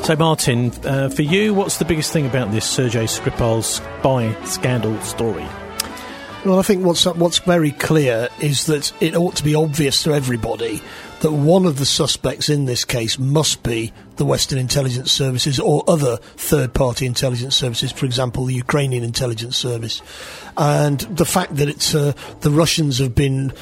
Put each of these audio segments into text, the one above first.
So, Martin, for you, what's the biggest thing about this Sergei Skripal spy scandal story? Well, I think what's very clear is that it ought to be obvious to everybody that one of the suspects in this case must be the Western intelligence services or other third-party intelligence services, for example, the Ukrainian intelligence service. And the fact that it's the Russians have been,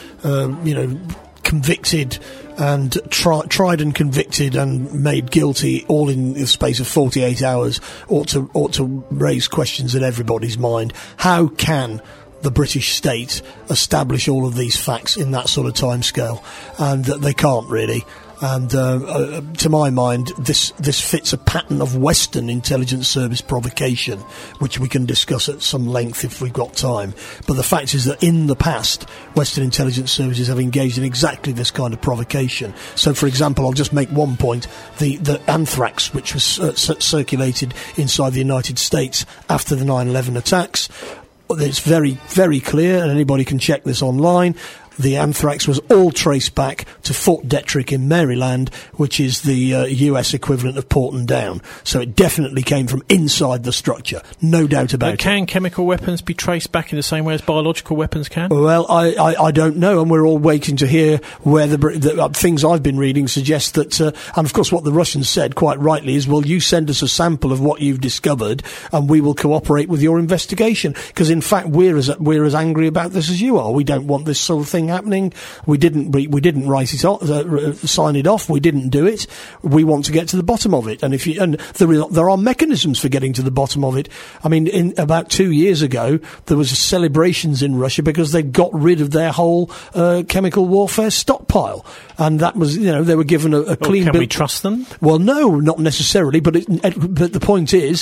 convicted and tried and convicted and made guilty all in the space of 48 hours ought to raise questions in everybody's mind. How can the British state establish all of these facts in that sort of timescale? And they can't really. And to my mind, this fits a pattern of Western intelligence service provocation, which we can discuss at some length if we've got time. But the fact is that in the past, Western intelligence services have engaged in exactly this kind of provocation. So, for example, I'll just make one point. The anthrax, which was circulated inside the United States after the 9/11 attacks, it's very, very clear, and anybody can check this online. The anthrax was all traced back to Fort Detrick in Maryland, which is the US equivalent of Porton Down. So it definitely came from inside the structure, no doubt about it. Can chemical weapons be traced back in the same way as biological weapons can? Well, I don't know, and we're all waiting to hear where the things I've been reading suggest that, and of course what the Russians said quite rightly is, well, you send us a sample of what you've discovered and we will cooperate with your investigation, because in fact we're as angry about this as you are. We don't want this sort of thing happening. We didn't write it off, sign it off. We didn't do it. We want to get to the bottom of it. And there are mechanisms for getting to the bottom of it. I mean, in about 2 years ago, there was celebrations in Russia because they got rid of their whole chemical warfare stockpile, and that was, they were given a clean. Can we trust them? Well, no, not necessarily. But the point is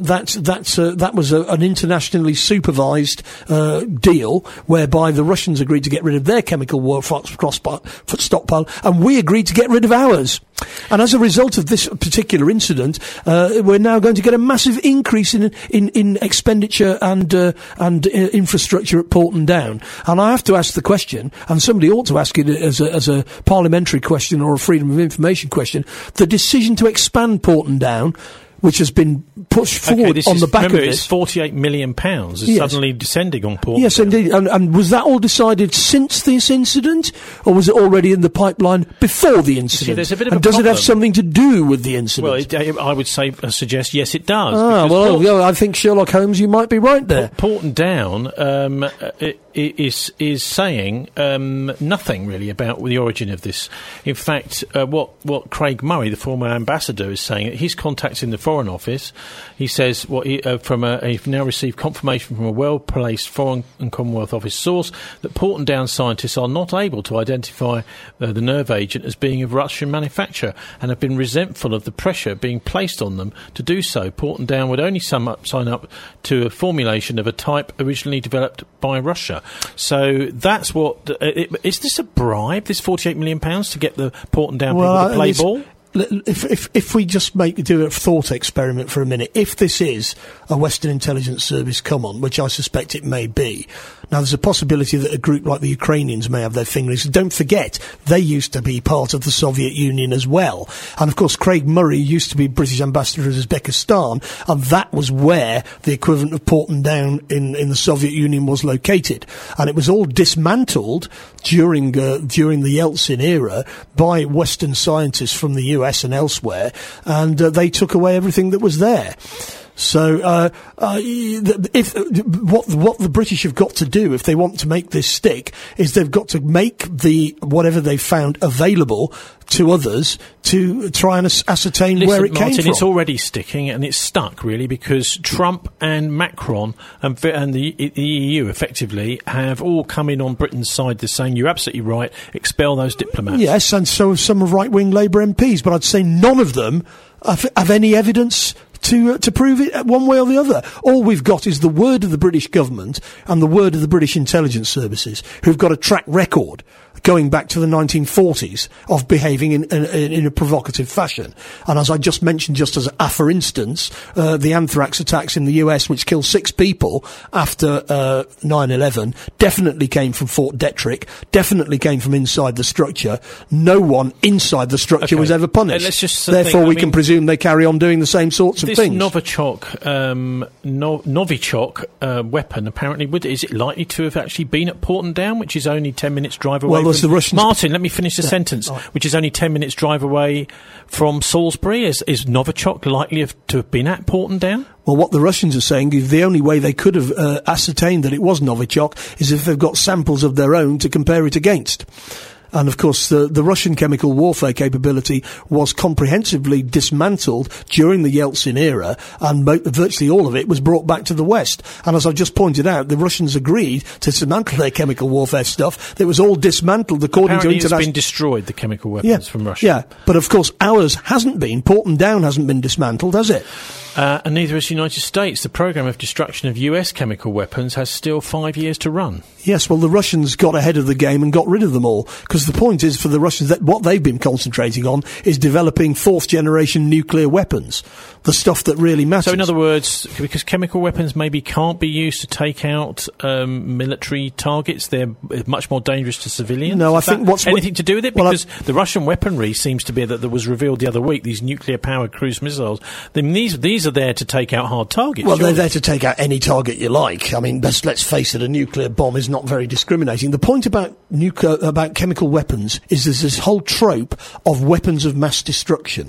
that was an internationally supervised deal whereby the Russians agreed to get rid of their chemical warfare stockpile, and we agreed to get rid of ours. And as a result of this particular incident, we're now going to get a massive increase in expenditure and infrastructure at Porton Down. And I have to ask the question, and somebody ought to ask it as a parliamentary question or a freedom of information question: the decision to expand Porton Down, which has been pushed forward on the back of this. It's £48 million is suddenly descending on Porton. Yes, indeed. And was that all decided since this incident, or was it already in the pipeline before the incident? See, there's a bit of and a does problem. it have something to do with the incident? Well, I would suggest yes, it does. I think Sherlock Holmes, you might be right there. Porton Down is saying nothing really about the origin of this. In fact, what Craig Murray, the former ambassador, is saying, he's contacting the Foreign Office. He says he's now received confirmation from a well-placed Foreign and Commonwealth Office source that Porton Down scientists are not able to identify the nerve agent as being of Russian manufacture and have been resentful of the pressure being placed on them to do so. Porton Down would only sign up to a formulation of a type originally developed by Russia. So that's what... is this a bribe, this £48 million, to get the Porton Down people to play ball? If we just do a thought experiment for a minute, if this is a Western intelligence service come on, which I suspect it may be, now there's a possibility that a group like the Ukrainians may have their fingers. Don't forget, they used to be part of the Soviet Union as well. And of course, Craig Murray used to be British ambassador to Uzbekistan, and that was where the equivalent of Porton Down in the Soviet Union was located. And it was all dismantled during the Yeltsin era by Western scientists from the US and elsewhere, and they took away everything that was there. So, if what the British have got to do if they want to make this stick is they've got to make whatever they found available to others to try and ascertain where it came from. It's already sticking, and it's stuck really because Trump and Macron and the EU effectively have all come in on Britain's side. They're saying you're absolutely right, expel those diplomats. Yes, and so have some right-wing Labour MPs, but I'd say none of them have any evidence to prove it one way or the other. All we've got is the word of the British government and the word of the British intelligence services, who've got a track record going back to the 1940s of behaving in a provocative fashion. And as I just mentioned, just as for instance, the anthrax attacks in the US, which killed 6 people after 9/11, definitely came from Fort Detrick, definitely came from inside the structure. No one inside the structure was ever punished. Let's just Therefore, we can presume they carry on doing the same sorts of things. This Novichok weapon, apparently, is it likely to have actually been at Porton Down, which is only 10 minutes drive away from... The Russians... Martin, let me finish the sentence. Right. Which is only 10 minutes drive away from Salisbury. Is Novichok likely to have been at Porton Down? Well, what the Russians are saying is the only way they could have ascertained that it was Novichok is if they've got samples of their own to compare it against. And, of course, the Russian chemical warfare capability was comprehensively dismantled during the Yeltsin era, and virtually all of it was brought back to the West. And as I've just pointed out, the Russians agreed to dismantle their chemical warfare stuff. It was all dismantled according to international... it's been destroyed, the chemical weapons from Russia. Yeah, but, of course, ours hasn't been. Porton Down hasn't been dismantled, has it? And neither has the United States. The programme of destruction of US chemical weapons has still 5 years to run. Yes, well, the Russians got ahead of the game and got rid of them all. Because the point is, for the Russians, that what they've been concentrating on is developing fourth-generation nuclear weapons. The stuff that really matters. So, in other words, because chemical weapons maybe can't be used to take out military targets, they're much more dangerous to civilians? No, I think what's... anything to do with it? Because the Russian weaponry seems to be that was revealed the other week, these nuclear-powered cruise missiles. Then these are there to take out hard targets. Well, surely. They're there to take out any target you like. I mean, let's face it, a nuclear bomb is not very discriminating. The point about chemical weapons is there's this whole trope of weapons of mass destruction.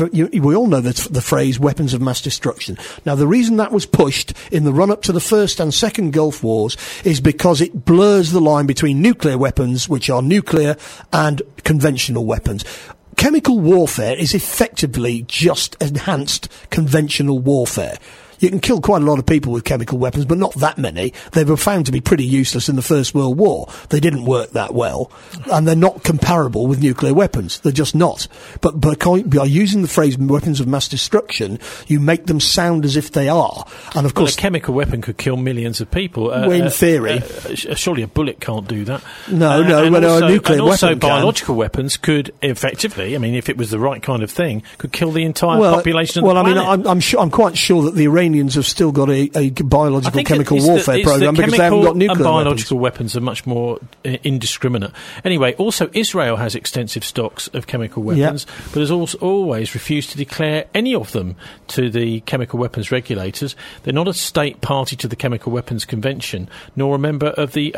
We all know the phrase weapons of mass destruction. Now, the reason that was pushed in the run-up to the First and Second Gulf Wars is because it blurs the line between nuclear weapons, which are nuclear, and conventional weapons. Chemical warfare is effectively just enhanced conventional warfare. You can kill quite a lot of people with chemical weapons, but not that many. They were found to be pretty useless in the First World War. They didn't work that well. And they're not comparable with nuclear weapons. They're just not. But by using the phrase weapons of mass destruction, you make them sound as if they are. And of course... a chemical weapon could kill millions of people. In theory. Surely a bullet can't do that. No, a nuclear weapon also biological weapons could effectively, I mean, if it was the right kind of thing, could kill the entire population of the planet. I mean, I'm quite sure that the Iranians have still got a biological chemical warfare program because they haven't got nuclear and biological weapons are much more indiscriminate. Anyway, also Israel has extensive stocks of chemical weapons, but has also always refused to declare any of them to the chemical weapons regulators. They're not a state party to the Chemical Weapons Convention, nor a member of the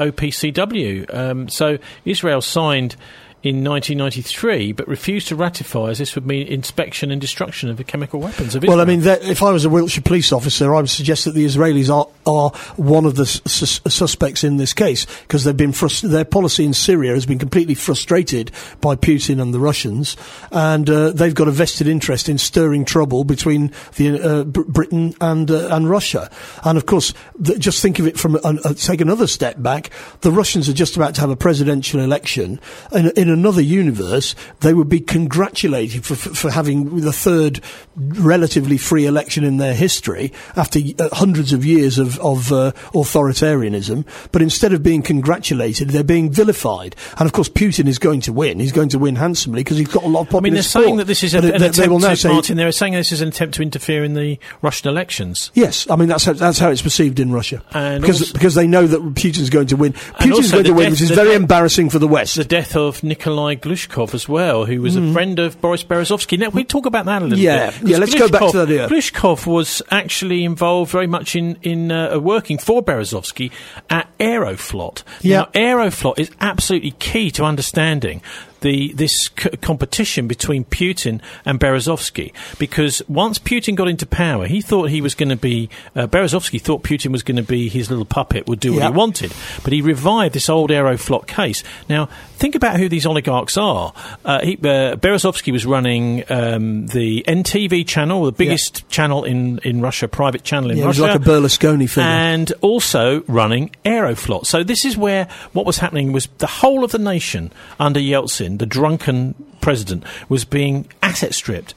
OPCW. So Israel signed in 1993, but refused to ratify, as this would mean inspection and destruction of the chemical weapons of Israel. Well, I mean, if I was a Wiltshire police officer, I would suggest that the Israelis are one of the suspects in this case, because their policy in Syria has been completely frustrated by Putin and the Russians, and they've got a vested interest in stirring trouble between Britain and Russia. And of course, just think of it from take another step back. The Russians are just about to have a presidential election, in another universe, they would be congratulated for having the third relatively free election in their history after hundreds of years of authoritarianism. But instead of being congratulated, they're being vilified. And of course, Putin is going to win. He's going to win handsomely because he's got a lot of popular support. Saying that this is an attempt, Martin, they're saying this is an attempt to interfere in the Russian elections. Yes, I mean that's how it's perceived in Russia, because they know that Putin's going to win. Putin's going to win, which is very embarrassing for the West. The death of Nikolai Glushkov as well, who was a friend of Boris Berezovsky. Now, we talk about that a little bit. Yeah, let's go back to that here. Glushkov was actually involved very much in working for Berezovsky at Aeroflot. Yeah. Now, Aeroflot is absolutely key to understanding this competition between Putin and Berezovsky, because once Putin got into power, he thought he was going to be Berezovsky thought Putin was going to be his little puppet, would do what he wanted, but he revived this old Aeroflot case. Now, think about who these oligarchs are. Berezovsky was running the NTV channel, the biggest channel in Russia, private channel in Russia. It was like a Berlusconi figure. And also running Aeroflot. So this is where what was happening was the whole of the nation under Yeltsin, the drunken president, was being asset stripped.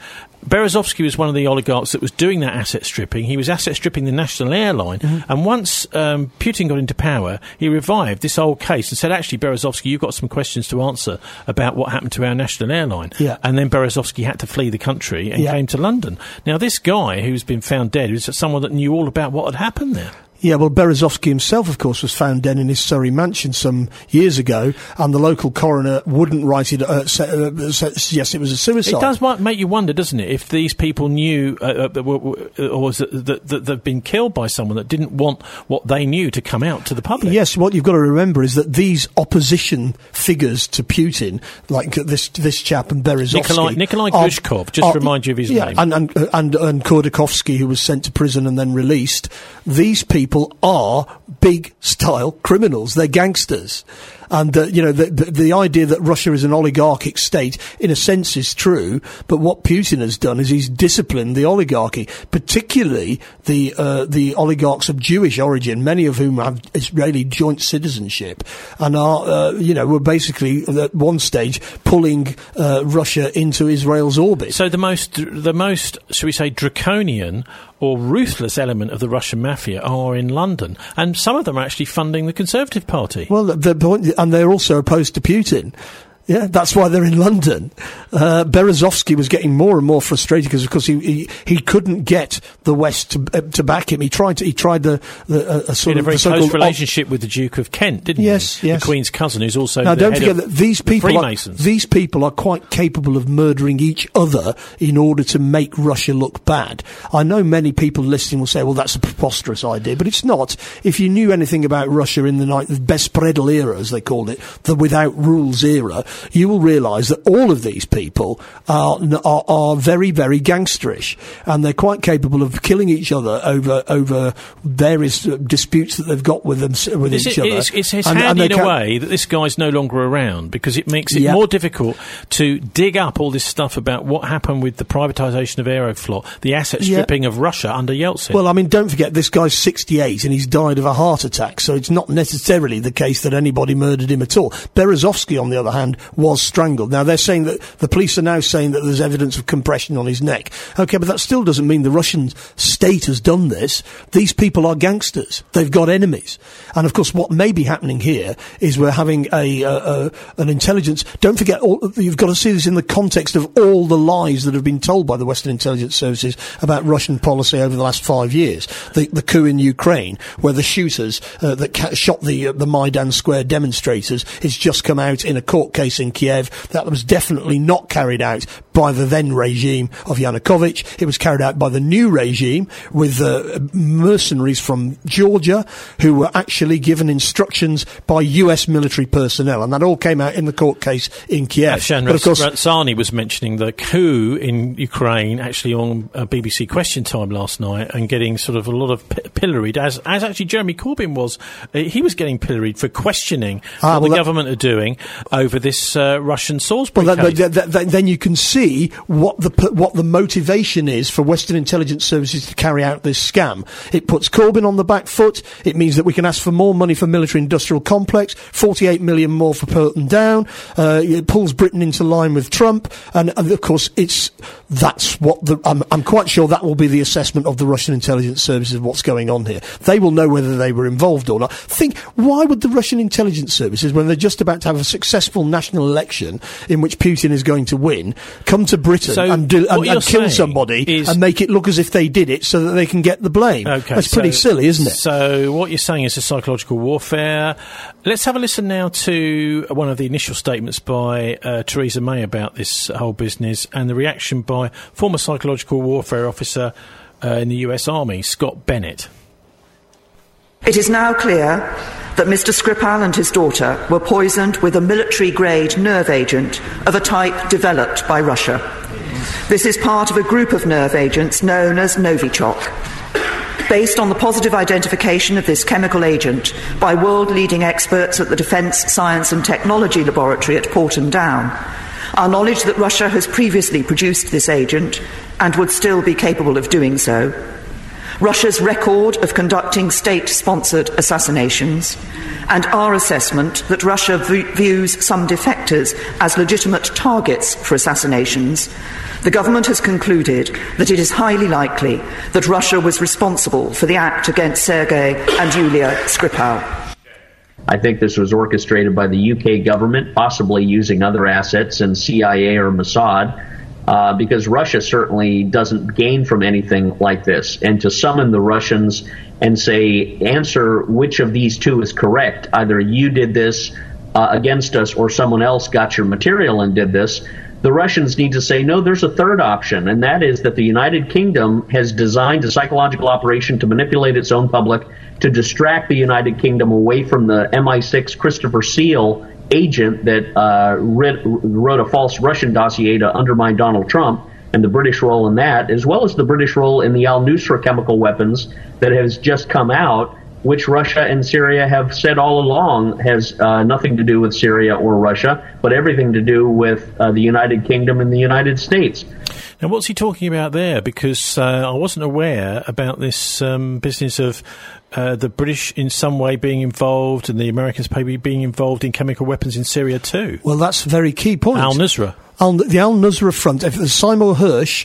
Berezovsky was one of the oligarchs that was doing that asset stripping. He was asset stripping the national airline. And once Putin got into power, he revived this old case and said, actually, Berezovsky, you've got some questions to answer about what happened to our national airline. Yeah. And then Berezovsky had to flee the country and came to London. Now, this guy who's been found dead is someone that knew all about what had happened there. Yeah, well, Berezovsky himself, of course, was found dead in his Surrey mansion some years ago, and the local coroner wouldn't write it, suggest it was a suicide. It does make you wonder, doesn't it, if these people knew, or that they've been killed by someone that didn't want what they knew to come out to the public. Yes, what you've got to remember is that these opposition figures to Putin, like this chap and Berezovsky... Nikolai Glushkov, just remind you of his name. And Khodorkovsky, who was sent to prison and then released. These people are big-style criminals. They're gangsters. And, the idea that Russia is an oligarchic state, in a sense, is true. But what Putin has done is he's disciplined the oligarchy, particularly the oligarchs of Jewish origin, many of whom have Israeli joint citizenship, and are, were basically at one stage pulling Russia into Israel's orbit. So the most, shall we say, draconian or ruthless element of the Russian mafia are in London, and some of them are actually funding the Conservative Party. Well, and they're also opposed to Putin. Yeah, that's why they're in London. Berezovsky was getting more and more frustrated because, of course, he couldn't get the West to back him. He tried a sort of a very close relationship with the Duke of Kent, didn't he? Yes. The Queen's cousin, who's also now. The Don't head forget of that these people are quite capable of murdering each other in order to make Russia look bad. I know many people listening will say, "Well, that's a preposterous idea," but it's not. If you knew anything about Russia in the Bespredel era, as they called it, the without rules era, you will realise that all of these people are very, very gangsterish, and they're quite capable of killing each other over various disputes that they've got with each other. It's handy in a way that this guy's no longer around, because it makes it more difficult to dig up all this stuff about what happened with the privatisation of Aeroflot, the asset stripping of Russia under Yeltsin. Well, I mean, don't forget, this guy's 68 and he's died of a heart attack, so it's not necessarily the case that anybody murdered him at all. Berezovsky, on the other hand, was strangled. Now, they're saying that the police are now saying that there's evidence of compression on his neck. Okay, but that still doesn't mean the Russian state has done this. These people are gangsters. They've got enemies. And, of course, what may be happening here is we're having an intelligence... Don't forget, you've got to see this in the context of all the lies that have been told by the Western intelligence services about Russian policy over the last 5 years. The coup in Ukraine, where the shooters that shot the Maidan Square demonstrators, has just come out in a court case in Kiev. That was definitely not carried out by the then regime of Yanukovych. It was carried out by the new regime with mercenaries from Georgia who were actually given instructions by US military personnel, and that all came out in the court case in Kiev. But of course, Ratsani was mentioning the coup in Ukraine actually on BBC Question Time last night, and getting sort of a lot of pilloried, as actually Jeremy Corbyn was. He was getting pilloried for questioning what the government are doing over this Russian Salisbury case. Then you can see what the motivation is for Western intelligence services to carry out this scam. It puts Corbyn on the back foot. It means that we can ask for more money for military-industrial complex, 48 million more for Porton Down. It pulls Britain into line with Trump, and of course I'm quite sure that will be the assessment of the Russian intelligence services of what's going on here. They will know whether they were involved or not. Why would the Russian intelligence services, when they're just about to have a successful national election in which Putin is going to win, come to Britain and kill somebody and make it look as if they did it so that they can get the blame? Okay, that's pretty silly, isn't it? So what you're saying is a psychological warfare. Let's have a listen now to one of the initial statements by Theresa May about this whole business, and the reaction by former psychological warfare officer in the US Army, Scott Bennett. It is now clear that Mr. Skripal and his daughter were poisoned with a military-grade nerve agent of a type developed by Russia. This is part of a group of nerve agents known as Novichok. Based on the positive identification of this chemical agent by world-leading experts at the Defence Science and Technology Laboratory at Porton Down, our knowledge that Russia has previously produced this agent and would still be capable of doing so, Russia's record of conducting state-sponsored assassinations, and our assessment that Russia views some defectors as legitimate targets for assassinations, the government has concluded that it is highly likely that Russia was responsible for the act against Sergei and Yulia Skripal. I think this was orchestrated by the UK government, possibly using other assets in CIA or Mossad, because Russia certainly doesn't gain from anything like this. And to summon the Russians and say, answer which of these two is correct, either you did this against us or someone else got your material and did this, the Russians need to say, no, there's a third option, and that is that the United Kingdom has designed a psychological operation to manipulate its own public to distract the United Kingdom away from the MI6 Christopher Steele agent that wrote a false Russian dossier to undermine Donald Trump, and the British role in that, as well as the British role in the al-Nusra chemical weapons that has just come out, which Russia and Syria have said all along has nothing to do with Syria or Russia, but everything to do with the United Kingdom and the United States. Now, what's he talking about there? Because I wasn't aware about this business of the British in some way being involved and the Americans maybe being involved in chemical weapons in Syria too. Well, that's a very key point. Al-Nusra. The al-Nusra front, Seymour Hersh,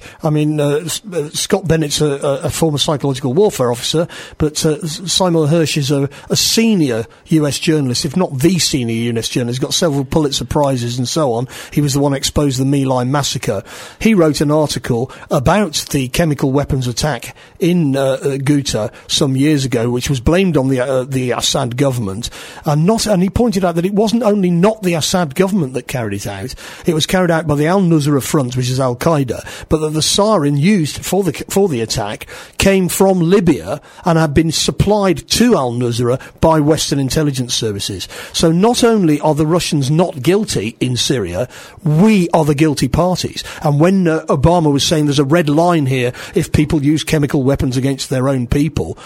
Scott Bennett's a former psychological warfare officer, but Seymour Hersh is a senior US journalist, if not the senior US journalist. He's got several Pulitzer Prizes and so on. He was the one who exposed the My Lai massacre. He wrote an article about the chemical weapons attack in Ghouta some years ago, which was blamed on the Assad government, and he pointed out that it wasn't only not the Assad government that carried it out, it was carried out by the al-Nusra Front, which is Al-Qaeda, but that the sarin used for the attack came from Libya and had been supplied to al-Nusra by Western intelligence services. So not only are the Russians not guilty in Syria, we are the guilty parties. And when Obama was saying there's a red line here if people use chemical weapons against their own people,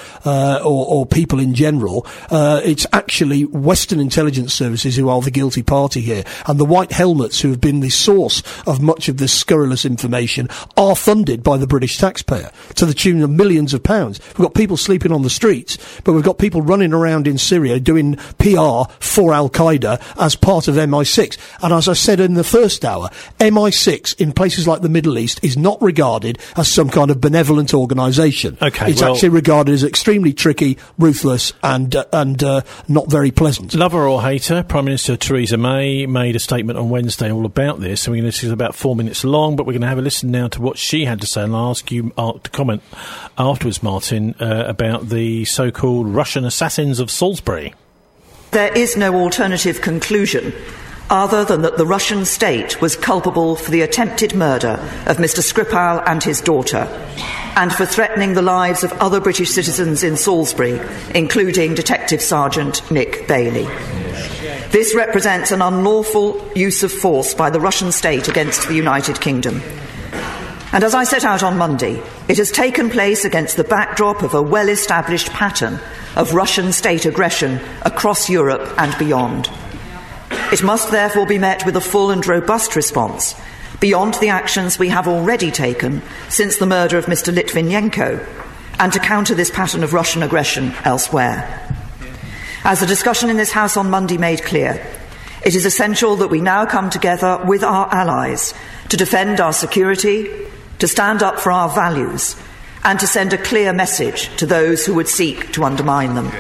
or people in general, it's actually Western intelligence services who are the guilty party here. And the white helmets who have been the source of much of this scurrilous information are funded by the British taxpayer to the tune of millions of pounds. We've got people sleeping on the streets, but we've got people running around in Syria doing PR for Al-Qaeda as part of MI6. And as I said in the first hour, MI6 in places like the Middle East is not regarded as some kind of benevolent organisation. It's actually regarded as extremely tricky, ruthless, and not very pleasant. Lover or hater, Prime Minister Theresa May made a statement on Wednesday all about this. So this is about 4 minutes long, but we're going to have a listen now to what she had to say, and I'll ask you to comment afterwards, Martin, about the so-called Russian assassins of Salisbury. There is no alternative conclusion other than that the Russian state was culpable for the attempted murder of Mr. Skripal and his daughter, and for threatening the lives of other British citizens in Salisbury, including Detective Sergeant Nick Bailey. This represents an unlawful use of force by the Russian state against the United Kingdom. And as I set out on Monday, it has taken place against the backdrop of a well-established pattern of Russian state aggression across Europe and beyond. It must therefore be met with a full and robust response, beyond the actions we have already taken since the murder of Mr. Litvinenko, and to counter this pattern of Russian aggression elsewhere. As the discussion in this House on Monday made clear, it is essential that we now come together with our allies to defend our security, to stand up for our values, and to send a clear message to those who would seek to undermine them.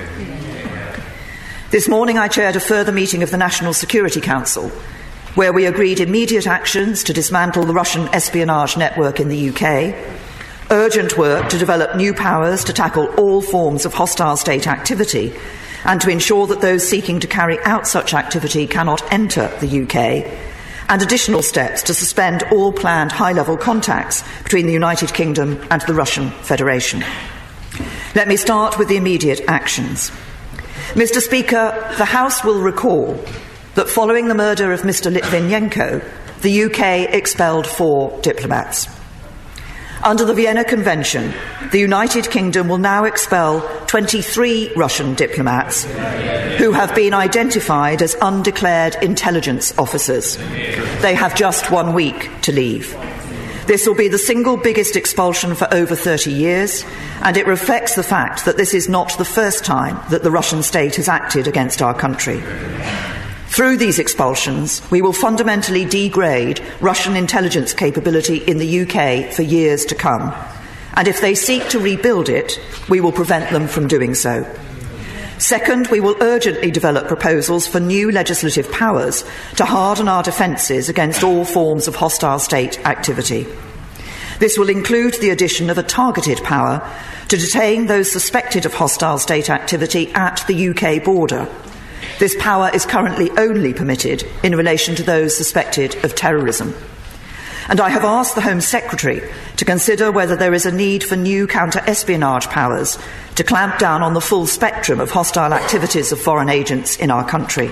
This morning I chaired a further meeting of the National Security Council, where we agreed immediate actions to dismantle the Russian espionage network in the UK, urgent work to develop new powers to tackle all forms of hostile state activity, and to ensure that those seeking to carry out such activity cannot enter the UK, and additional steps to suspend all planned high-level contacts between the United Kingdom and the Russian Federation. Let me start with the immediate actions. Mr. Speaker, the House will recall that following the murder of Mr. Litvinenko, the UK expelled 4 diplomats. Under the Vienna Convention, the United Kingdom will now expel 23 Russian diplomats who have been identified as undeclared intelligence officers. They have just 1 week to leave. This will be the single biggest expulsion for over 30 years, and it reflects the fact that this is not the first time that the Russian state has acted against our country. Through these expulsions, we will fundamentally degrade Russian intelligence capability in the UK for years to come, and if they seek to rebuild it, we will prevent them from doing so. Second, we will urgently develop proposals for new legislative powers to harden our defences against all forms of hostile state activity. This will include the addition of a targeted power to detain those suspected of hostile state activity at the UK border. This power is currently only permitted in relation to those suspected of terrorism. And I have asked the Home Secretary to consider whether there is a need for new counter-espionage powers to clamp down on the full spectrum of hostile activities of foreign agents in our country.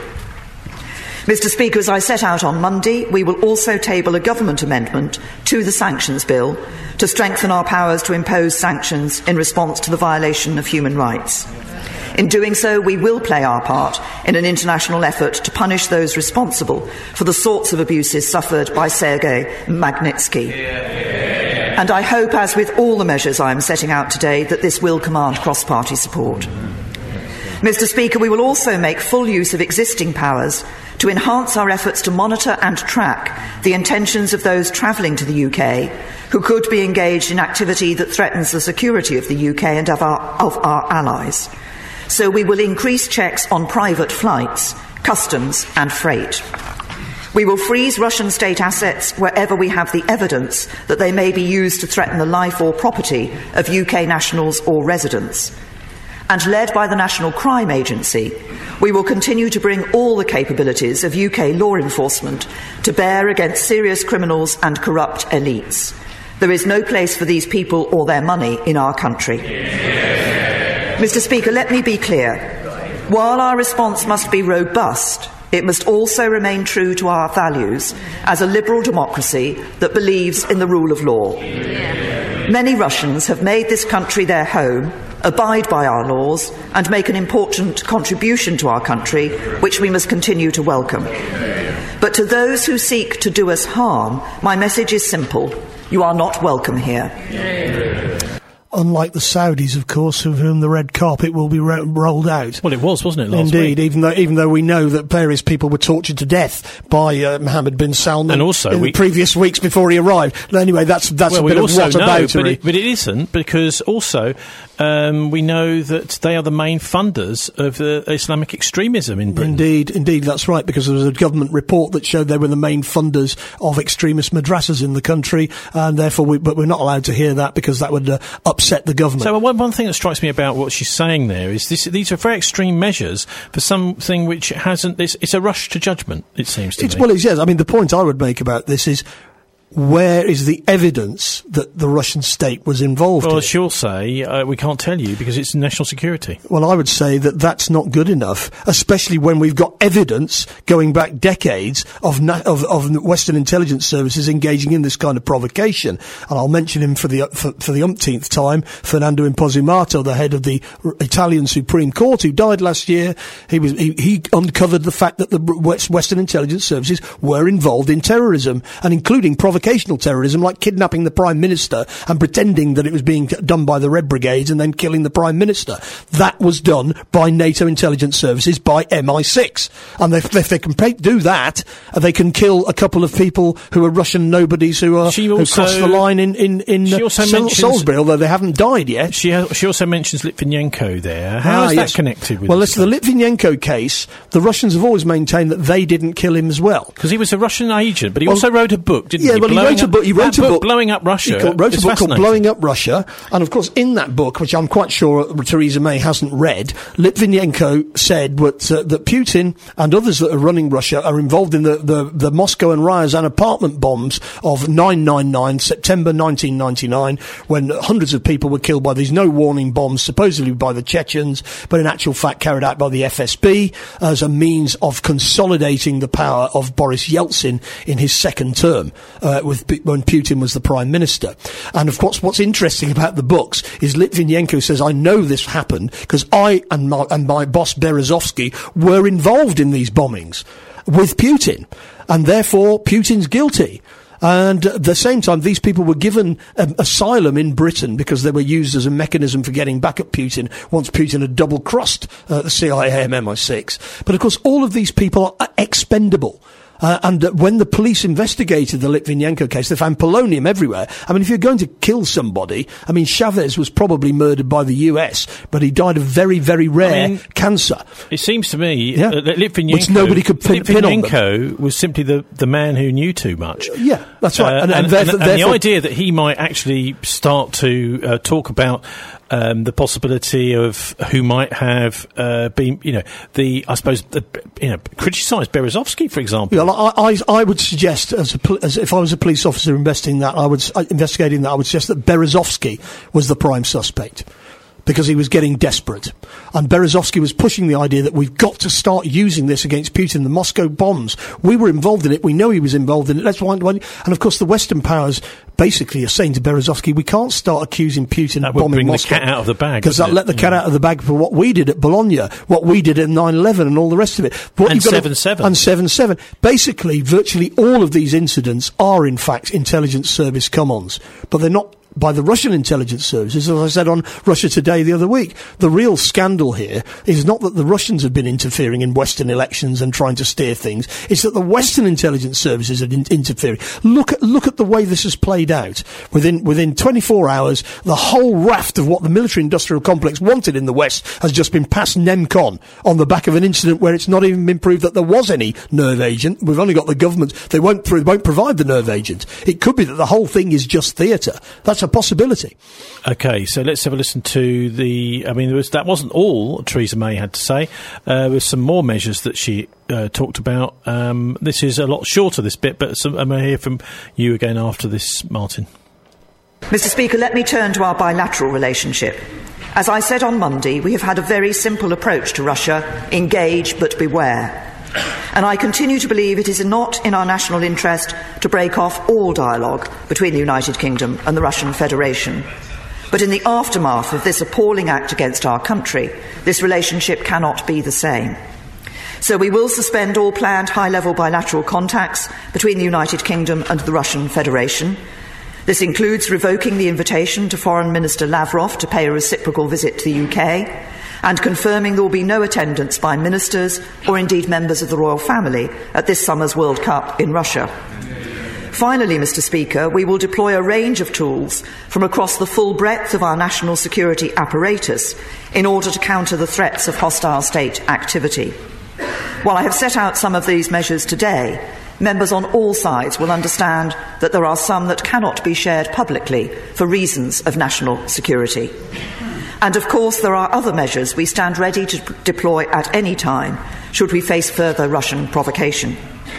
Mr. Speaker, as I set out on Monday, we will also table a government amendment to the Sanctions Bill to strengthen our powers to impose sanctions in response to the violation of human rights. In doing so, we will play our part in an international effort to punish those responsible for the sorts of abuses suffered by Sergei Magnitsky. And I hope, as with all the measures I am setting out today, that this will command cross-party support. Mr. Speaker, we will also make full use of existing powers to enhance our efforts to monitor and track the intentions of those travelling to the UK who could be engaged in activity that threatens the security of the UK and of our allies. So we will increase checks on private flights, customs and freight. We will freeze Russian state assets wherever we have the evidence that they may be used to threaten the life or property of UK nationals or residents. And led by the National Crime Agency, we will continue to bring all the capabilities of UK law enforcement to bear against serious criminals and corrupt elites. There is no place for these people or their money in our country. Mr. Speaker, let me be clear. While our response must be robust, it must also remain true to our values as a liberal democracy that believes in the rule of law. Many Russians have made this country their home, abide by our laws, and make an important contribution to our country, which we must continue to welcome. But to those who seek to do us harm, my message is simple. You are not welcome here. Unlike the Saudis, of course, of whom the red carpet will be rolled out. Well, it was, wasn't it, last Indeed, week? even though we know that various people were tortured to death by Mohammed bin Salman and also in the previous weeks before he arrived. Anyway, that's well, a bit of whataboutery. But it isn't, because also we know that they are the main funders of Islamic extremism in Britain. Indeed, that's right, because there was a government report that showed they were the main funders of extremist madrasas in the country, and therefore but we're not allowed to hear that because that would upset the government. So one thing that strikes me about what she's saying there is these are very extreme measures for something which hasn't. It's a rush to judgment, it seems to me. Well, it's, yes. I mean, the point I would make about this is, where is the evidence that the Russian state was involved in? Well, she'll say, we can't tell you because it's national security. Well, I would say that that's not good enough, especially when we've got evidence going back decades of Western intelligence services engaging in this kind of provocation. And I'll mention him for the umpteenth time, Fernando Imposimato, the head of the Italian Supreme Court, who died last year. He uncovered the fact that the Western intelligence services were involved in terrorism, and including provocational terrorism, like kidnapping the Prime Minister and pretending that it was being done by the Red Brigades and then killing the Prime Minister. That was done by NATO intelligence services, by MI6. And if they can do that, they can kill a couple of people who are Russian nobodies who crossed the line in Salisbury, although they haven't died yet. She also mentions Litvinenko there. How is that connected with Well, it's the Litvinenko case. The Russians have always maintained that they didn't kill him as well. Because he was a Russian agent, but he also wrote a book, didn't he? He wrote a book, Blowing Up Russia. He wrote a book called Blowing Up Russia, and of course in that book, which I'm quite sure Theresa May hasn't read, Litvinenko said that Putin and others that are running Russia are involved in the Moscow and Ryazan apartment bombs of 9/99, September 1999, when hundreds of people were killed by these no-warning bombs, supposedly by the Chechens, but in actual fact carried out by the FSB as a means of consolidating the power of Boris Yeltsin in his second term. When Putin was the Prime Minister. And of course what's interesting about the books is Litvinenko says, I know this happened because I and my boss Berezovsky were involved in these bombings with Putin, and therefore Putin's guilty. And at the same time, these people were given asylum in Britain because they were used as a mechanism for getting back at Putin once Putin had double-crossed the CIA and MI6. But, of course, all of these people are expendable. And when the police investigated the Litvinenko case, they found polonium everywhere. I mean, if you're going to kill somebody, I mean, Chavez was probably murdered by the US, but he died of very, very rare cancer. It seems to me that Litvinenko, which nobody could pin on them. Litvinenko was simply the man who knew too much. Yeah, that's right. And the idea that he might actually start to talk about the possibility of who might have been, criticised Berezovsky, for example. Yeah, I would suggest, as if I was a police officer investigating that, I would suggest that Berezovsky was the prime suspect, because he was getting desperate. And Berezovsky was pushing the idea that we've got to start using this against Putin. The Moscow bombs, we were involved in it. We know he was involved in it. That's why. And of course, the Western powers basically are saying to Berezovsky, we can't start accusing Putin of bombing Moscow. That would bring the cat out of the bag. Because that let the cat out of the bag for what we did at Bologna, what we did at 9/11 and all the rest of it. And 7/7. And 7/7. Basically, virtually all of these incidents are, in fact, intelligence service come-ons. But they're not by the Russian intelligence services, as I said on Russia Today the other week. The real scandal here is not that the Russians have been interfering in Western elections and trying to steer things. It's that the Western intelligence services are interfering. Look at the way this has played out. Within 24 hours, the whole raft of what the military-industrial complex wanted in the West has just been passed NEMCON on the back of an incident where it's not even been proved that there was any nerve agent. We've only got the government. They won't provide the nerve agent. It could be that the whole thing is just theatre. That's a possibility. Okay, so let's have a listen to that wasn't all Theresa May had to say. There were some more measures that she talked about. This is a lot shorter, this bit, but I'm going to hear from you again after this, Martin. Mr. Speaker, let me turn to our bilateral relationship. As I said on Monday, we have had a very simple approach to Russia: engage but beware. And I continue to believe it is not in our national interest to break off all dialogue between the United Kingdom and the Russian Federation. But in the aftermath of this appalling act against our country, this relationship cannot be the same. So we will suspend all planned high-level bilateral contacts between the United Kingdom and the Russian Federation. This includes revoking the invitation to Foreign Minister Lavrov to pay a reciprocal visit to the UK, and confirming there will be no attendance by ministers or indeed members of the royal family at this summer's World Cup in Russia. Finally, Mr. Speaker, we will deploy a range of tools from across the full breadth of our national security apparatus in order to counter the threats of hostile state activity. While I have set out some of these measures today, members on all sides will understand that there are some that cannot be shared publicly for reasons of national security. And of course there are other measures we stand ready to deploy at any time should we face further Russian provocation.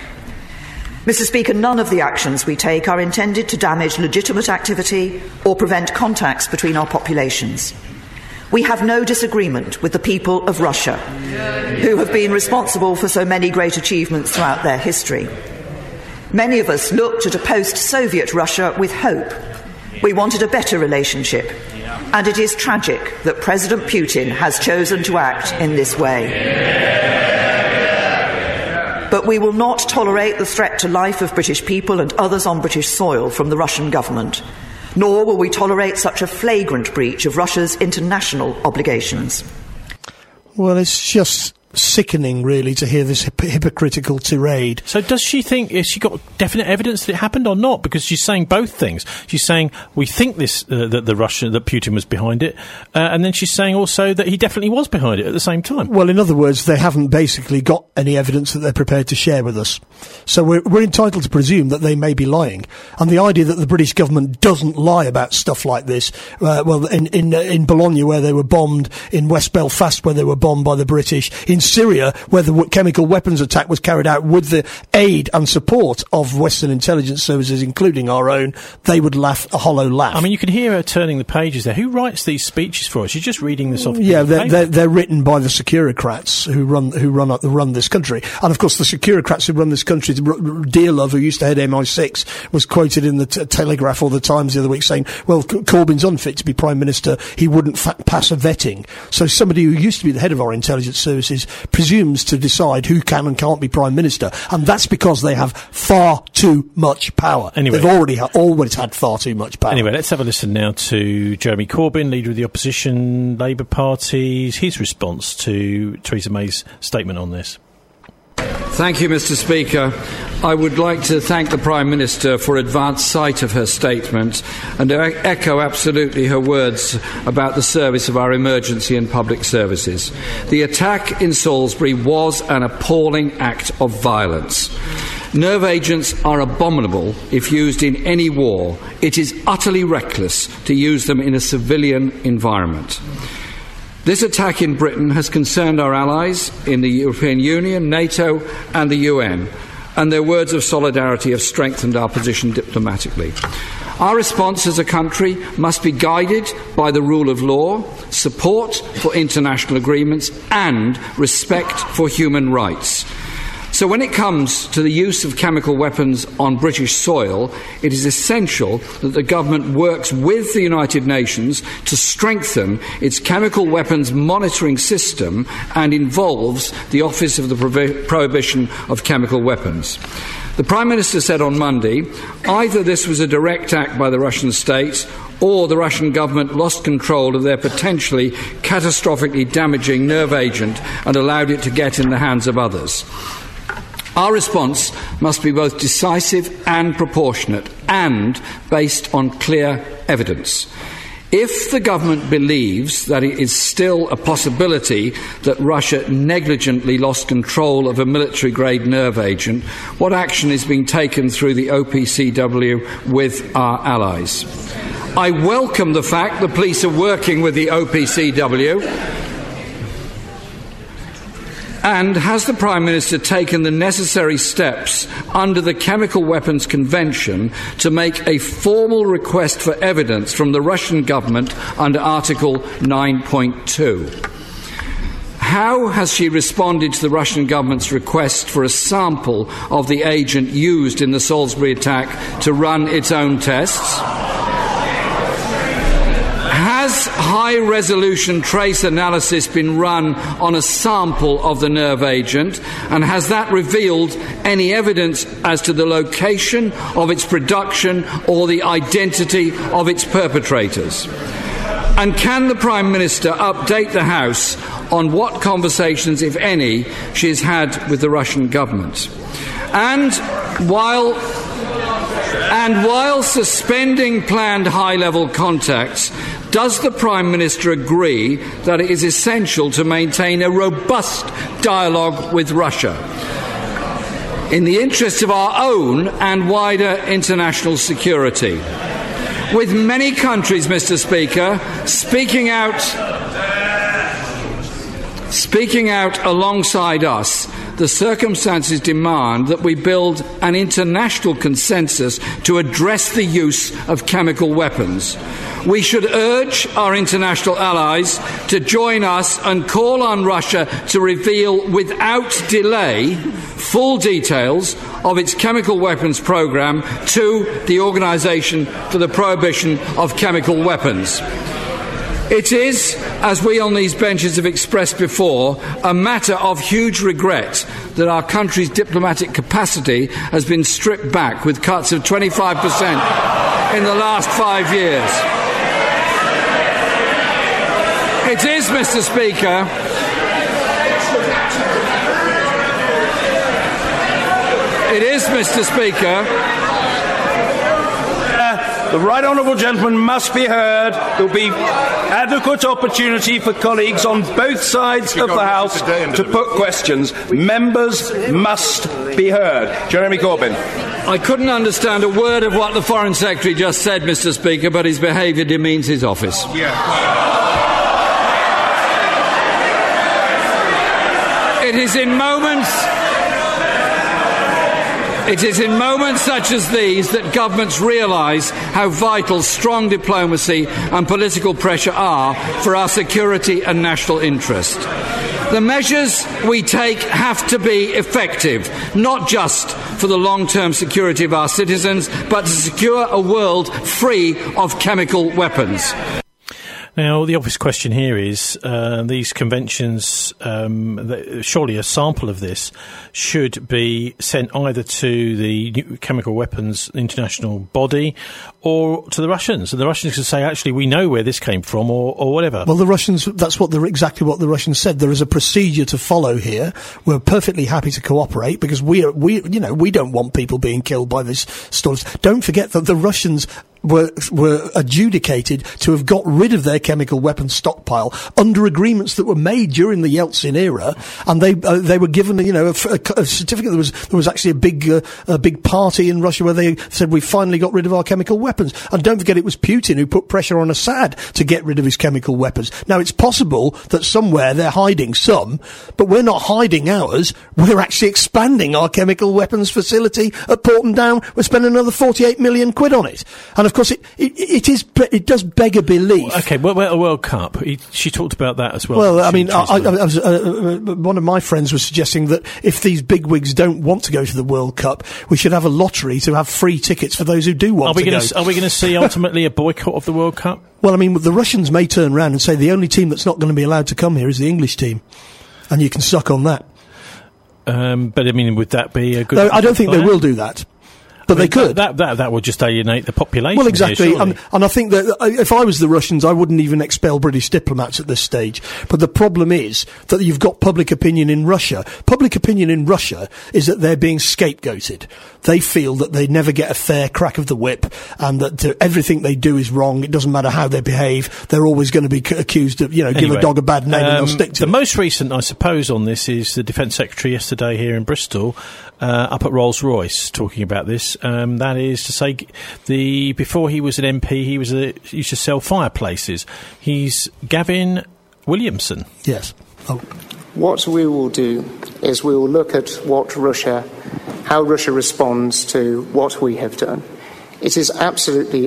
Mr. Speaker, none of the actions we take are intended to damage legitimate activity or prevent contacts between our populations. We have no disagreement with the people of Russia, who have been responsible for so many great achievements throughout their history. Many of us looked at a post-Soviet Russia with hope. We wanted a better relationship. And it is tragic that President Putin has chosen to act in this way. But we will not tolerate the threat to life of British people and others on British soil from the Russian government, nor will we tolerate such a flagrant breach of Russia's international obligations. Well, it's just sickening, really, to hear this hypocritical tirade. So does she think, has she got definite evidence that it happened or not? Because she's saying both things. She's saying, we think this, that Putin was behind it, and then she's saying also that he definitely was behind it at the same time. Well, in other words, they haven't basically got any evidence that they're prepared to share with us. So we're entitled to presume that they may be lying. And the idea that the British government doesn't lie about stuff like this, in Bologna where they were bombed, in West Belfast where they were bombed by the British, in Syria, where the chemical weapons attack was carried out with the aid and support of Western intelligence services, including our own, they would laugh a hollow laugh. I mean, you can hear her turning the pages there. Who writes these speeches for us? She's just reading this off. Yeah, they're written by the Securocrats who run this country, and of course the Securocrats who run this country. Dearlove, who used to head MI6, was quoted in the Telegraph or the Times the other week saying, "Well, Corbyn's unfit to be Prime Minister. He wouldn't pass a vetting." So somebody who used to be the head of our intelligence services presumes to decide who can and can't be Prime Minister, and that's because they have far too much power. Anyway, they've always had far too much power. Anyway, let's have a listen now to Jeremy Corbyn, leader of the opposition Labour Party, his response to Theresa May's statement on this. Thank you, Mr. Speaker. I would like to thank the Prime Minister for advance sight of her statement and to echo absolutely her words about the service of our emergency and public services. The attack in Salisbury was an appalling act of violence. Nerve agents are abominable if used in any war. It is utterly reckless to use them in a civilian environment. This attack in Britain has concerned our allies in the European Union, NATO and the UN, and their words of solidarity have strengthened our position diplomatically. Our response as a country must be guided by the rule of law, support for international agreements and respect for human rights. So when it comes to the use of chemical weapons on British soil, it is essential that the government works with the United Nations to strengthen its chemical weapons monitoring system and involves the Office of the Prohibition of Chemical Weapons. The Prime Minister said on Monday, either this was a direct act by the Russian state or the Russian government lost control of their potentially catastrophically damaging nerve agent and allowed it to get in the hands of others. Our response must be both decisive and proportionate and based on clear evidence. If the government believes that it is still a possibility that Russia negligently lost control of a military-grade nerve agent, what action is being taken through the OPCW with our allies? I welcome the fact the police are working with the OPCW. And has the Prime Minister taken the necessary steps under the Chemical Weapons Convention to make a formal request for evidence from the Russian government under Article 9.2? How has she responded to the Russian government's request for a sample of the agent used in the Salisbury attack to run its own tests? Has high-resolution trace analysis been run on a sample of the nerve agent, and has that revealed any evidence as to the location of its production or the identity of its perpetrators? And can the Prime Minister update the House on what conversations, if any, she has had with the Russian government? And while suspending planned high-level contacts, does the Prime Minister agree that it is essential to maintain a robust dialogue with Russia in the interests of our own and wider international security? With many countries, Mr. Speaker, speaking out alongside us, the circumstances demand that we build an international consensus to address the use of chemical weapons. We should urge our international allies to join us and call on Russia to reveal without delay full details of its chemical weapons programme to the Organisation for the Prohibition of Chemical Weapons. It is, as we on these benches have expressed before, a matter of huge regret that our country's diplomatic capacity has been stripped back with cuts of 25% in the last 5 years. It is, Mr. Speaker, the right honourable gentleman must be heard. There will be adequate opportunity for colleagues on both sides of the House to put questions. Members must be heard. Jeremy Corbyn. I couldn't understand a word of what the Foreign Secretary just said, Mr. Speaker, but his behaviour demeans his office. It is in moments such as these that governments realise how vital strong diplomacy and political pressure are for our security and national interest. The measures we take have to be effective, not just for the long-term security of our citizens, but to secure a world free of chemical weapons. Now, the obvious question here is, these conventions, surely a sample of this should be sent either to the Chemical Weapons International Body or to the Russians. And the Russians can say, actually, we know where this came from or whatever. Well, the Russians, that's exactly what the Russians said. There is a procedure to follow here. We're perfectly happy to cooperate because we don't want people being killed by this stuff. Don't forget that the Russians were adjudicated to have got rid of their chemical weapons stockpile under agreements that were made during the Yeltsin era, and they were given a certificate. There was actually a big party in Russia where they said we finally got rid of our chemical weapons. And don't forget, it was Putin who put pressure on Assad to get rid of his chemical weapons. Now, it's possible that somewhere they're hiding some, but we're not hiding ours. We're actually expanding our chemical weapons facility at Porton Down. We're spending another 48 million quid on it. And of course, it does beg a belief. Okay, well, a World Cup. She talked about that as well. Well, I mean, one of my friends was suggesting that if these bigwigs don't want to go to the World Cup, we should have a lottery to have free tickets for those who do want to go. Are we going to see ultimately a boycott of the World Cup? Well, I mean, the Russians may turn around and say the only team that's not going to be allowed to come here is the English team, and you can suck on that. But I mean, would that be a good? No, I don't think they will do that. But they could. That would just alienate the population. Well, exactly. Here, and I think that if I was the Russians, I wouldn't even expel British diplomats at this stage. But the problem is that you've got public opinion in Russia. Public opinion in Russia is that they're being scapegoated. They feel that they never get a fair crack of the whip and that everything they do is wrong. It doesn't matter how they behave. They're always going to be accused of, give a dog a bad name and they'll stick to it. The most recent, I suppose, on this is the Defence Secretary yesterday here in Bristol, up at Rolls-Royce, talking about this. That is to say, before he was an MP, he used to sell fireplaces. He's Gavin Williamson. Yes. Oh. What we will do is we will look at how Russia responds to what we have done. It is absolutely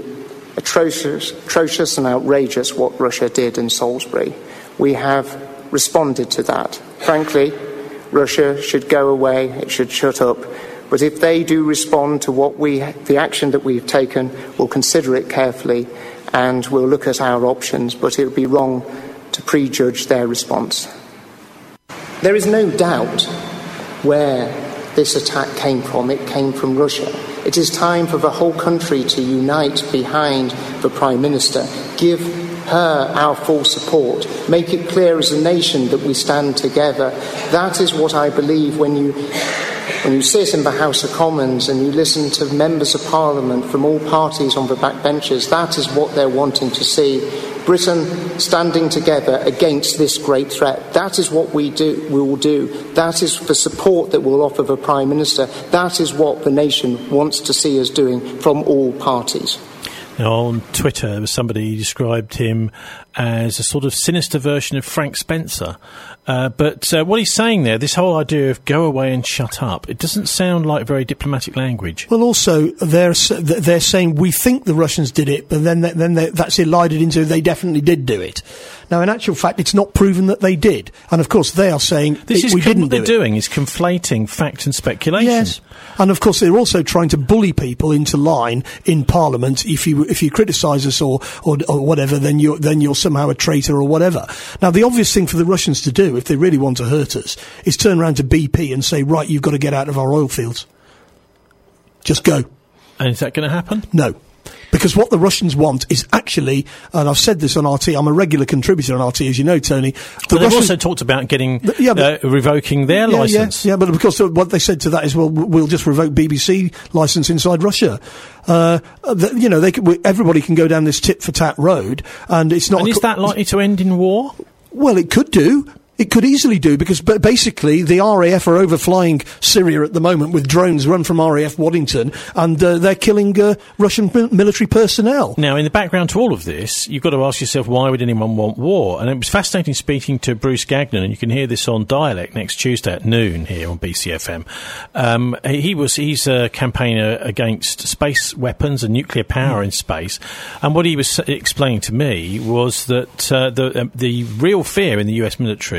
atrocious and outrageous what Russia did in Salisbury. We have responded to that. Frankly, Russia should go away, it should shut up. But if they do respond to the action that we've taken, we'll consider it carefully and we'll look at our options, but it would be wrong to prejudge their response. There is no doubt where this attack came from. It came from Russia. It is time for the whole country to unite behind the Prime Minister, give her our full support, make it clear as a nation that we stand together. That is what I believe when you sit in the House of Commons and you listen to members of Parliament from all parties on the backbenches. That is what they're wanting to see. Britain standing together against this great threat. That is what we will do. That is the support that we'll offer the Prime Minister. That is what the nation wants to see us doing from all parties. Now, on Twitter, somebody described him as a sort of sinister version of Frank Spencer. But what he's saying there, this whole idea of go away and shut up, it doesn't sound like very diplomatic language. Well, also, they're saying we think the Russians did it, but then that's elided into they definitely did do it. Now, in actual fact, it's not proven that they did. And, of course, they are saying we didn't do it. What they're doing is conflating fact and speculation. Yes. And, of course, they're also trying to bully people into line in Parliament. If you criticise us or whatever, then you're somehow a traitor or whatever. Now, the obvious thing for the Russians to do, if they really want to hurt us, is turn around to BP and say, right, you've got to get out of our oil fields. Just go. And is that going to happen? No. Because what the Russians want is actually, and I've said this on RT, I'm a regular contributor on RT, as you know, Tony. They've also talked about revoking their licence. Yeah, but of course what they said to that is, well, we'll just revoke BBC licence inside Russia. Everybody can go down this tit-for-tat road, and it's not... And is that likely to end in war? Well, it could do. It could easily do, because basically the RAF are overflying Syria at the moment with drones run from RAF Waddington, and they're killing Russian military personnel. Now, in the background to all of this, you've got to ask yourself, why would anyone want war? And it was fascinating speaking to Bruce Gagnon, and you can hear this on Dialect next Tuesday at noon here on BCFM. He's a campaigner against space weapons and nuclear power in space, and what he was explaining to me was that the real fear in the US military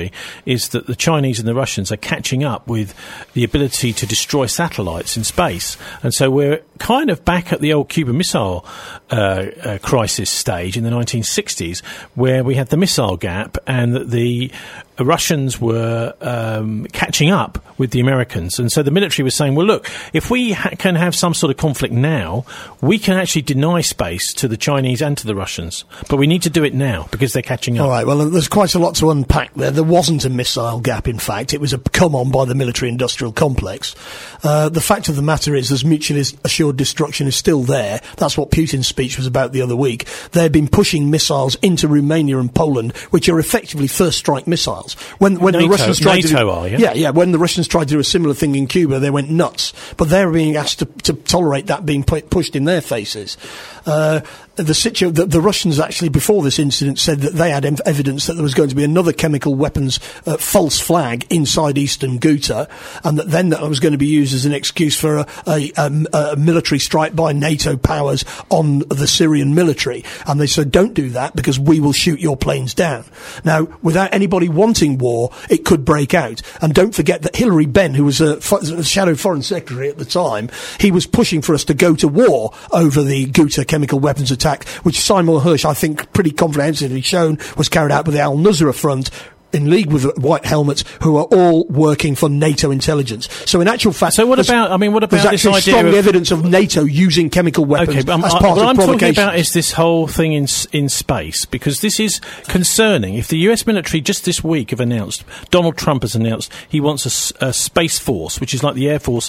technology is that the Chinese and the Russians are catching up with the ability to destroy satellites in space. And so we're kind of back at the old Cuban Missile crisis stage in the 1960s, where we had the missile gap and that the Russians were catching up with the Americans. And so the military was saying, well, look, if we can have some sort of conflict now, we can actually deny space to the Chinese and to the Russians. But we need to do it now because they're catching up. All right, well, there's quite a lot to unpack there. There wasn't a missile gap, in fact. It was a come-on by the military-industrial complex. The fact of the matter is there's mutually assured destruction is still there. That's what Putin's speech was about the other week. They've been pushing missiles into Romania and Poland, which are effectively first-strike missiles. When the Russians tried to do, when the Russians tried to do a similar thing in Cuba, they went nuts. But they're being asked to tolerate that being pushed in their faces. The Russians actually, before this incident, said that they had evidence that there was going to be another chemical weapons false flag inside eastern Ghouta, and that was going to be used as an excuse for a military strike by NATO powers on the Syrian military. And they said, don't do that because we will shoot your planes down. Now, without anybody wanting war, it could break out. And don't forget that Hilary Benn, who was a shadow foreign secretary at the time, he was pushing for us to go to war over the Ghouta chemical weapons attack, which Seymour Hersh, I think, pretty comprehensively shown was carried out by the Al-Nusra Front in league with White Helmets, who are all working for NATO intelligence. So in actual fact, what about there's actually strong evidence of NATO using chemical weapons as part of provocation. What I'm talking about is this whole thing in space, because this is concerning. If the US military just this week have announced, Donald Trump has announced he wants a space force, which is like the Air Force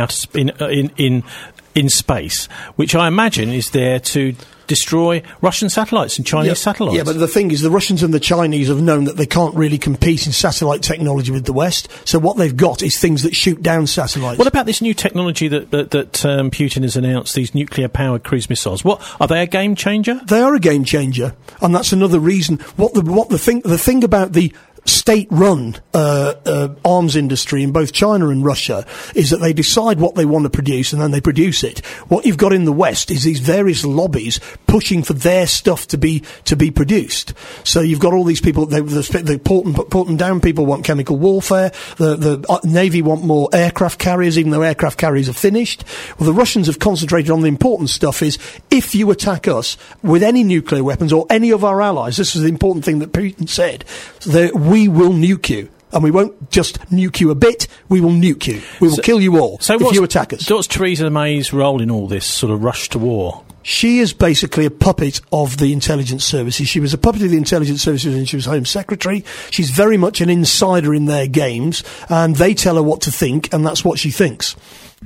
in space, which I imagine is there to destroy Russian satellites and Chinese satellites. Yeah, but the thing is, the Russians and the Chinese have known that they can't really compete in satellite technology with the West, so what they've got is things that shoot down satellites. What about this new technology that Putin has announced, these nuclear-powered cruise missiles? What are they, a game changer? They are a game changer, and that's another reason. The thing about the state-run arms industry in both China and Russia is that they decide what they want to produce and then they produce it. What you've got in the West is these various lobbies pushing for their stuff to be produced. So you've got all these people, the Porton Down people want chemical warfare, the Navy want more aircraft carriers, even though aircraft carriers are finished. Well, the Russians have concentrated on the important stuff is, if you attack us with any nuclear weapons or any of our allies, this is the important thing that Putin said, we will nuke you. And we won't just nuke you a bit, we will nuke you. We will kill you all if you attack us. So what's Theresa May's role in all this sort of rush to war? She is basically a puppet of the intelligence services. She was a puppet of the intelligence services when she was Home Secretary. She's very much an insider in their games, and they tell her what to think, and that's what she thinks.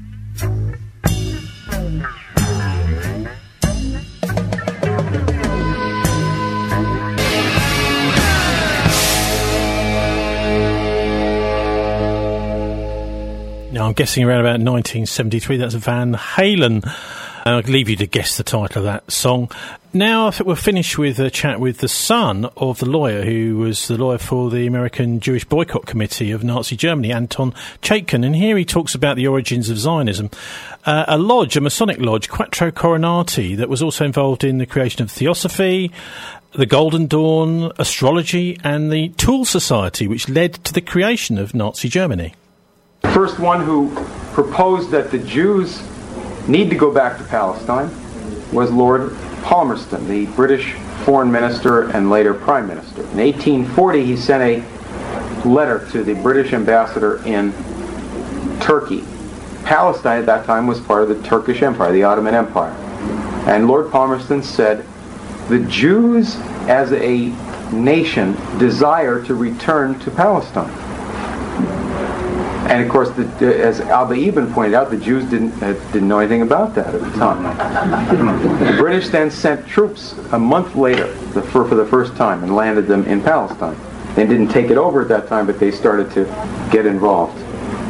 Now, I'm guessing around about 1973, that's Van Halen. I'll leave you to guess the title of that song. Now, I think we'll finish with a chat with the son of the lawyer who was the lawyer for the American Jewish Boycott Committee of Nazi Germany, Anton Chaikin. And here he talks about the origins of Zionism. A Masonic lodge, Quattro Coronati, that was also involved in the creation of Theosophy, the Golden Dawn, astrology, and the Tool Society, which led to the creation of Nazi Germany. The first one who proposed that the Jews need to go back to Palestine was Lord Palmerston, the British foreign minister and later prime minister. In 1840, he sent a letter to the British ambassador in Turkey. Palestine at that time was part of the Turkish Empire, the Ottoman Empire. And Lord Palmerston said, the Jews as a nation desire to return to Palestine. And of course, as Abba Eban pointed out, the Jews didn't know anything about that at the time. The British then sent troops a month later, for the first time, and landed them in Palestine. They didn't take it over at that time, but they started to get involved.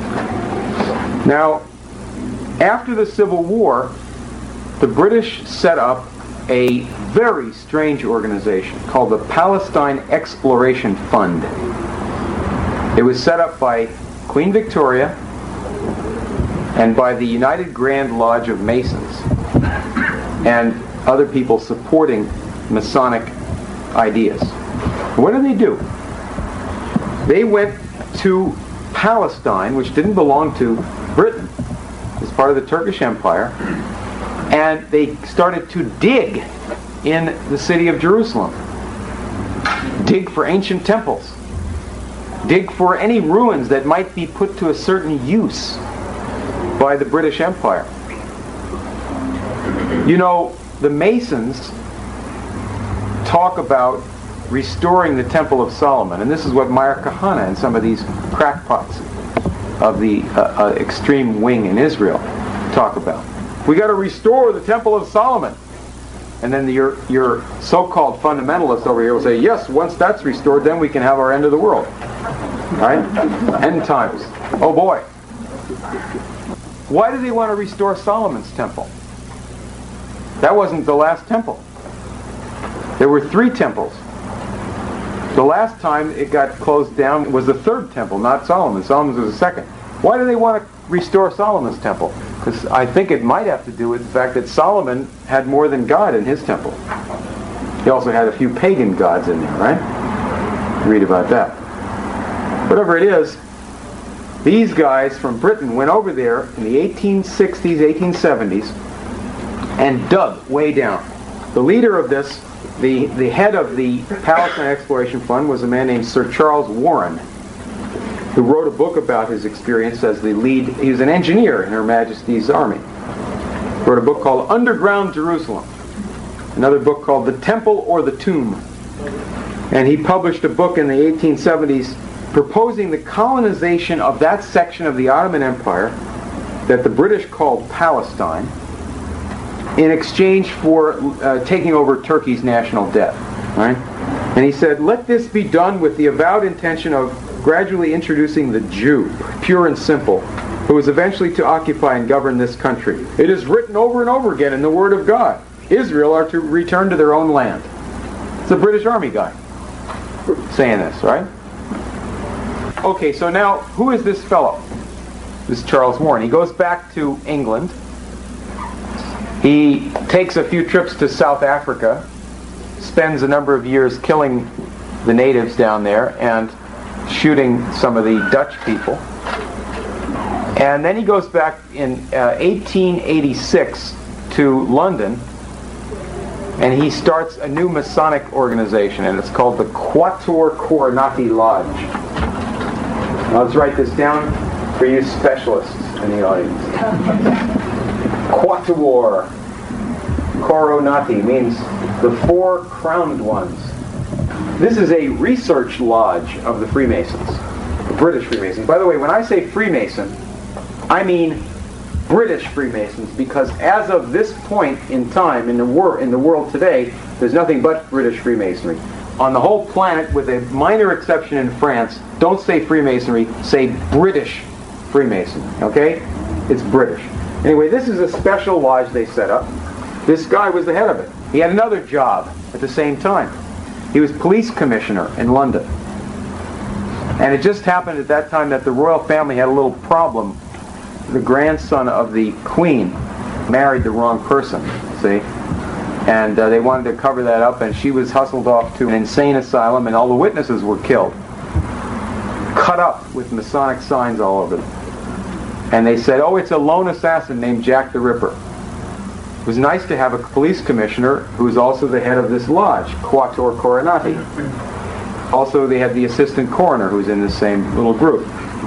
Now, after the Civil War, the British set up a very strange organization called the Palestine Exploration Fund. It was set up by Queen Victoria and by the United Grand Lodge of Masons and other people supporting Masonic ideas. What do? They went to Palestine, which didn't belong to Britain. It was part of the Turkish Empire. And they started to dig in the city of Jerusalem. Dig for ancient temples. Dig for any ruins that might be put to a certain use by the British Empire. You know, the Masons talk about restoring the Temple of Solomon, and this is what Meir Kahane and some of these crackpots of the extreme wing in Israel talk about. We got to restore the Temple of Solomon. And then your so-called fundamentalists over here will say, yes, once that's restored, then we can have our end of the world. Right? End times. Oh boy. Why do they want to restore Solomon's temple? That wasn't the last temple. There were 3 temples. The last time it got closed down was the 3rd temple, not Solomon's. Solomon's was the 2nd. Why do they want to restore Solomon's temple? Because I think it might have to do with the fact that Solomon had more than God in his temple. He also had a few pagan gods in there, right? Read about that. Whatever it is, these guys from Britain went over there in the 1860s, 1870s, and dug way down. The leader of this, the head of the Palestine Exploration Fund, was a man named Sir Charles Warren, who wrote a book about his experience as the lead. He was an engineer in Her Majesty's Army. Wrote a book called Underground Jerusalem. Another book called The Temple or the Tomb. And he published a book in the 1870s proposing the colonization of that section of the Ottoman Empire that the British called Palestine in exchange for taking over Turkey's national debt. Right? And he said, let this be done with the avowed intention of gradually introducing the Jew, pure and simple, who is eventually to occupy and govern this country. It is written over and over again in the Word of God. Israel are to return to their own land. It's a British Army guy saying this, right? Okay, so now, who is this fellow? This is Charles Warren. He goes back to England. He takes a few trips to South Africa, spends a number of years killing the natives down there and shooting some of the Dutch people. And then he goes back in 1886 to London, and he starts a new Masonic organization, and it's called the Quatuor Coronati Lodge. Now let's write this down for you specialists in the audience. Quatuor Coronati means the 4 crowned ones. This is a research lodge of the Freemasons, the British Freemasons. By the way, when I say Freemason, I mean British Freemasons, because as of this point in time in the world today, there's nothing but British Freemasonry. On the whole planet, with a minor exception in France, don't say Freemasonry, say British Freemasonry, okay? It's British. Anyway, this is a special lodge they set up. This guy was the head of it. He had another job at the same time. He was police commissioner in London. And it just happened at that time that the royal family had a little problem. The grandson of the Queen married the wrong person, see? And they wanted to cover that up, and she was hustled off to an insane asylum, and all the witnesses were killed. Cut up with Masonic signs all over them. And they said, oh, it's a lone assassin named Jack the Ripper. It was nice to have a police commissioner who's also the head of this lodge, Quatuor Coronati. Also, they had the assistant coroner who's in the same little group.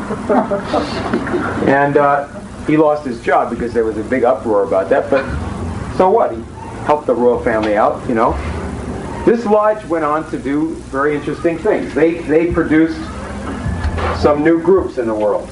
And he lost his job because there was a big uproar about that, but so what? He helped the royal family out, you know. This lodge went on to do very interesting things. They produced some new groups in the world.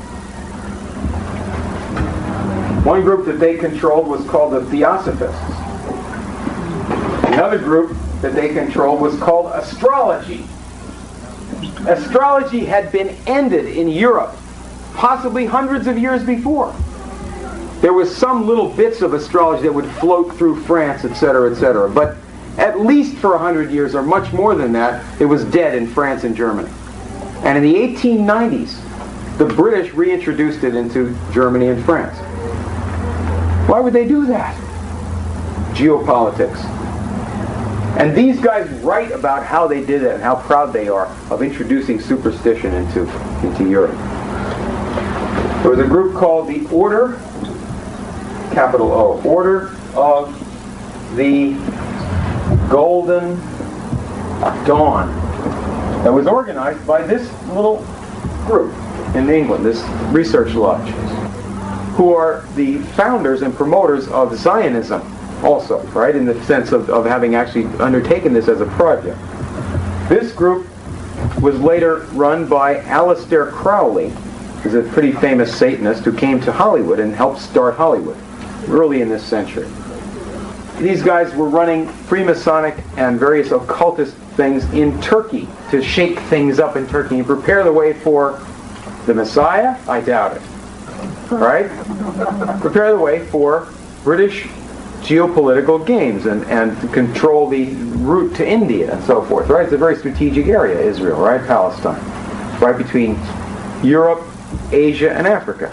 One group that they controlled was called the Theosophists. Another group that they controlled was called astrology. Astrology had been ended in Europe, possibly hundreds of years before. There was some little bits of astrology that would float through France, etc., etc. But at least for 100 years, or much more than that, it was dead in France and Germany. And in the 1890s, the British reintroduced it into Germany and France. Why would they do that? Geopolitics. And these guys write about how they did it and how proud they are of introducing superstition into Europe. There was a group called the Order, capital O, Order of the Golden Dawn, that was organized by this little group in England, this research lodge, who are the founders and promoters of Zionism also, right, in the sense of having actually undertaken this as a project. This group was later run by Aleister Crowley, who's a pretty famous Satanist who came to Hollywood and helped start Hollywood early in this century. These guys were running Freemasonic and various occultist things in Turkey to shake things up in Turkey and prepare the way for the Messiah? I doubt it. Right? Prepare the way for British geopolitical games and to control the route to India and so forth. Right? It's a very strategic area, Israel, right? Palestine. Right between Europe, Asia, and Africa.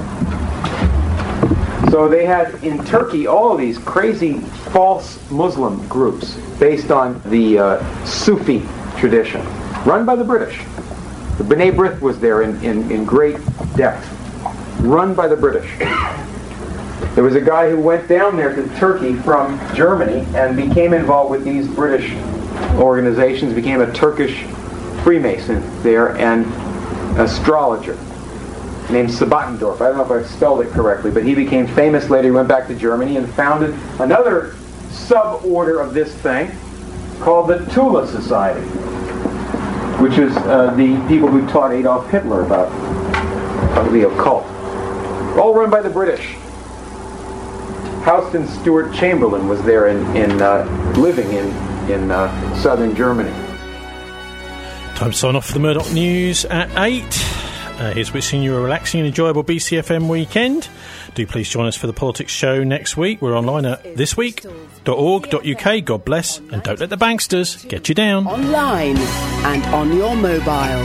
So they had in Turkey all of these crazy false Muslim groups based on the Sufi tradition, run by the British. The B'nai B'rith was there in great depth, run by the British. There was a guy who went down there to Turkey from Germany and became involved with these British organizations, became a Turkish Freemason there and astrologer named Sabatendorf. I don't know if I've spelled it correctly, but he became famous later. He went back to Germany and founded another sub-order of this thing called the Tula Society, which is the people who taught Adolf Hitler about the occult. All run by the British. Houston Stewart Chamberlain was there living in southern Germany. Time to sign off for the Murdoch News at 8. Here's wishing you a relaxing and enjoyable BCFM weekend. Do please join us for the Politics Show next week. We're online at thisweek.org.uk. God bless, and don't let the banksters get you down. Online and on your mobile.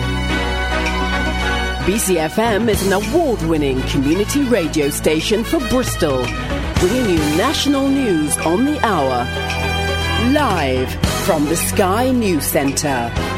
BCFM is an award-winning community radio station for Bristol, bringing you national news on the hour. Live from the Sky News Centre.